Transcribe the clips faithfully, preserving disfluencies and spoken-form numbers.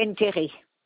intérêt.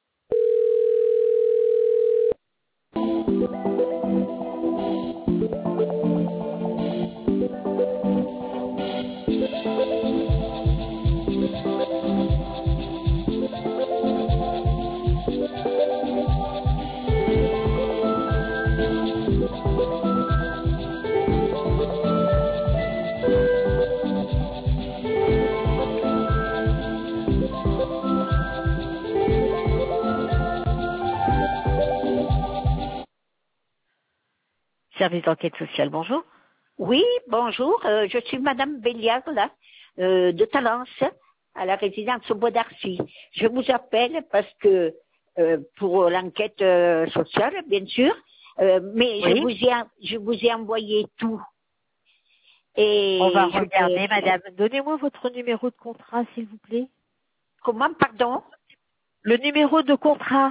Service d'enquête sociale, bonjour. Oui, bonjour, euh, je suis Madame Béliard, là, euh, de Talence, à la résidence au Bois d'Arcy. Je vous appelle parce que, euh, pour l'enquête euh, sociale, bien sûr, euh, mais Oui. je vous ai, je vous ai envoyé tout. Et On va je regarder, vais- madame. Donnez-moi votre numéro de contrat, s'il vous plaît. Comment, pardon? Le numéro de contrat.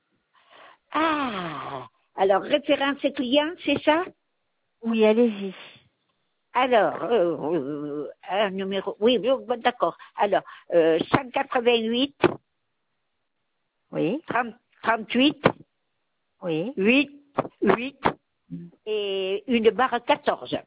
Ah, alors, référence et client, c'est ça? Oui, allez-y. Alors, euh, euh, un numéro, oui, oui, bon, d'accord. Alors, euh, cent quatre-vingt-huit, Oui, trente, trente-huit, oui. huit, huit et une barre quatorze.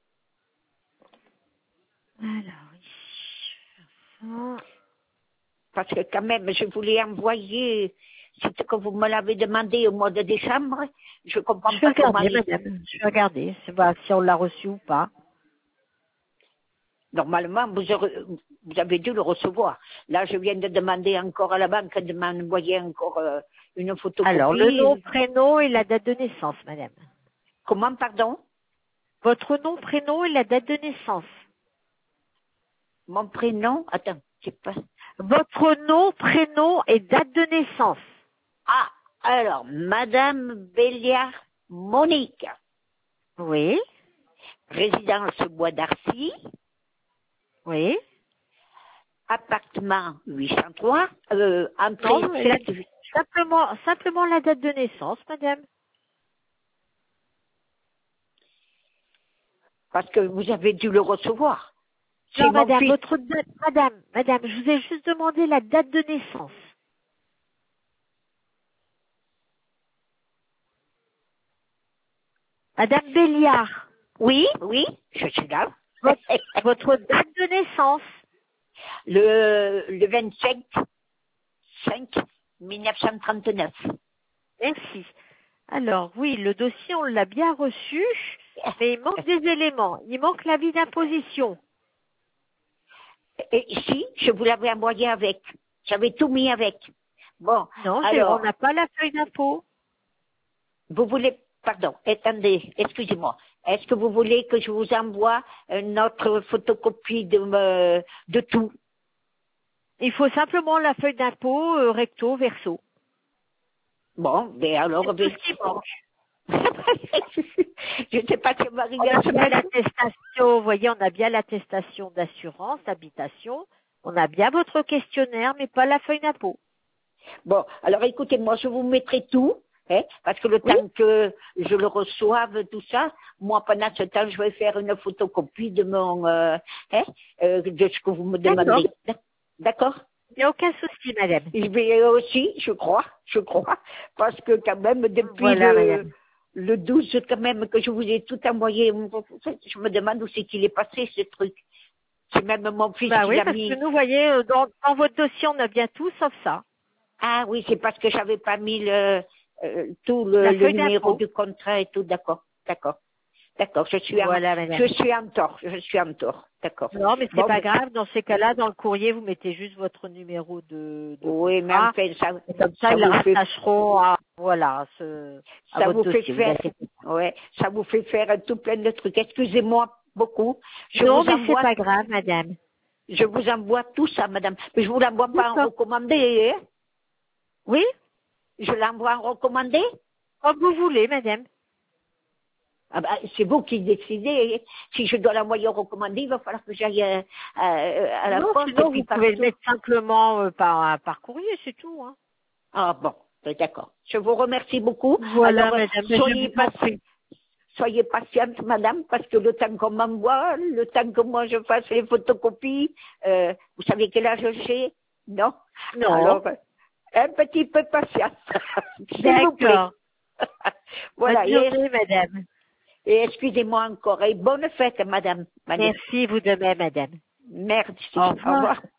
Alors, oui. Parce que quand même, je voulais envoyer, c'est ce que vous me l'avez demandé au mois de décembre, je comprends Je vais pas comment... regarder, madame. Je vais regarder. C'est pas si on l'a reçu ou pas. Normalement, vous, aurez- vous avez dû le recevoir. Là, je viens de demander encore à la banque de m'envoyer encore euh, une photocopie. Alors, le nom, prénom et la date de naissance, madame. Comment, pardon? Votre nom, prénom et la date de naissance. Mon prénom? Attends, c'est pas... Votre nom, prénom et date de naissance. Ah, alors, Madame Béliard Monique, Oui, résidence Bois d'Arcy, oui. appartement huit cent trois, euh, entrée Non, la- sept, simplement, simplement la date de naissance, madame. parce que vous avez dû le recevoir. C'est Non, mon madame, fils. votre date, madame, madame, je vous ai juste demandé la date de naissance. Madame Béliard, Oui, oui, je suis là. votre, votre date de naissance. le, le vingt-cinq cinq mille neuf cent trente-neuf. Merci. Alors, oui, le dossier, on l'a bien reçu, mais il manque des éléments. Il manque l'avis d'imposition. Et ici, je vous l'avais envoyé avec. J'avais tout mis avec. Bon, Non, j'ai- on alors, n'a pas la feuille d'impôt. vous voulez, pardon, attendez, excusez-moi. Est-ce que vous voulez que je vous envoie notre photocopie de, me- de tout? Il faut simplement la feuille d'impôt euh, recto, verso. Bon, ben alors, C'est tout ben, ce qui manque. je ne sais pas si on va On arriver a à se bien mettre. l'attestation, vous voyez, on a bien l'attestation d'assurance, d'habitation. On a bien votre questionnaire, mais pas la feuille d'impôt. Bon, alors écoutez-moi, je vous mettrai tout, hein, parce que le Oui. temps que je le reçoive, tout ça, moi pendant ce temps, je vais faire une photocopie de mon, euh, hein, euh, de ce que vous me D'accord. demandez. D'accord? Il n'y a aucun souci, madame. Je vais aussi, je crois, je crois, parce que quand même, depuis Voilà, le, madame. le douze, quand même, que je vous ai tout envoyé, je me demande où c'est qu'il est passé, ce truc. C'est même mon fils Bah qui oui, l'a parce mis. que nous, voyez, euh, dans, dans votre dossier, on a bien tout, sauf ça. Ah oui, c'est parce que j'avais pas mis le, euh, tout le, La le feuille numéro d'impôt. du contrat et tout, d'accord, d'accord. D'accord, je suis en, Voilà, madame. je suis en tort, je suis en tort, d'accord. Non, mais c'est Bon, pas ben, grave. Dans ces cas-là, dans le courrier, vous mettez juste votre numéro de, de oui, mais contrat. enfin, ça, Et comme ça, ça ils le vous fait, rattacheront à, voilà, ce, à ça votre vous fait dossier. Vous faire, inquiétez pas. ouais, ça vous fait faire tout plein de trucs. Excusez-moi beaucoup. Je Non, vous mais c'est envoie, pas grave, madame. je vous envoie tout ça, madame. Mais je vous l'envoie pas en D'accord. recommandé, hein. Oui, Je l'envoie en recommandé. comme vous voulez, madame. Ah ben, c'est vous qui décidez. Si je dois l'envoyer en recommandé, il va falloir que j'aille euh, euh, à la Non, poste et sinon, puis vous pouvez le partout. mettre simplement euh, par, par courrier, c'est tout. Hein. Ah bon, ben, d'accord. Je vous remercie beaucoup. Voilà, Alors, euh, madame, je soyez, vous en pas- prie. soyez patiente, madame, parce que le temps qu'on m'envoie, le temps que moi je fasse les photocopies, euh, vous savez quel âge j'ai? Non? Non. Alors, euh, un petit peu patiente, s'il vous plaît. D'accord. Voilà. Bonne Et, journée, madame. et excusez-moi encore. Et bonne fête, madame. Vanessa. Merci, vous de même, madame. Merci. Au Au revoir. revoir.